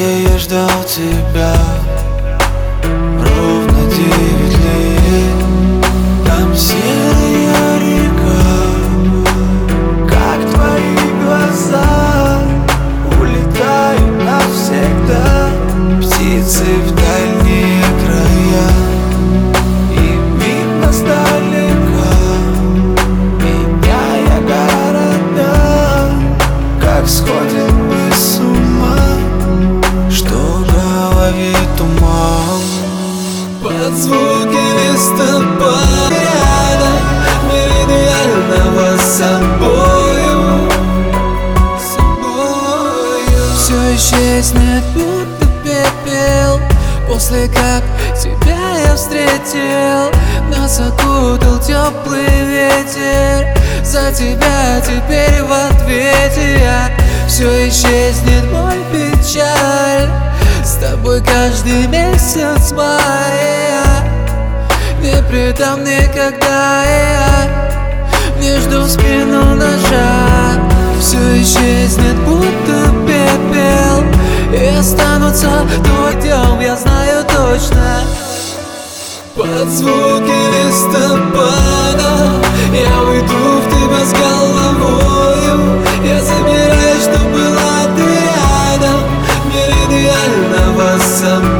я ждал тебя ровно 9 лет. Там серая река, как твои глаза, улетают навсегда. Птицы в дальние края, им видно сдалека, меняя города, как сходим мы с ума, что в голове туман. Под звуки листопада рядом меридианного собою все исчезнет, будто пепел, после как тебя я встретил. Нас окутал теплый ветер, за тебя теперь в ответе я. Все исчезнет, мой печаль, с тобой каждый месяц мая. Не предам никогда я, не жду в спину ножа. Все исчезнет, будто пепел, и останутся твой дом, я знаю точно. Под звуки листопада я уйду в тебя с головою. Я забираю, что была ты рядом, меридианного собой.